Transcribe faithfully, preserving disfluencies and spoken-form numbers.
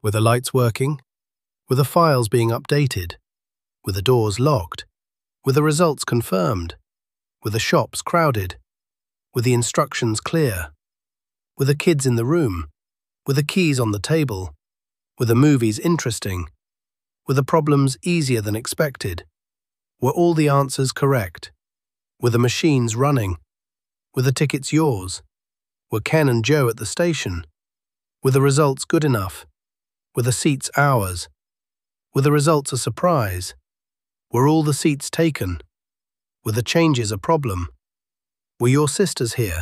Were the lights working? Were the files being updated? Were the doors locked? Were the results confirmed? Were the shops crowded? Were the instructions clear? Were the kids in the room? Were the keys on the table? Were the movies interesting? Were the problems easier than expected? Were all the answers correct? Were the machines running? Were the tickets yours? Were Ken and Joe at the station? Were the results good enough? Were the seats ours? Were the results a surprise? Were all the seats taken? Were the changes a problem? Were your sisters here?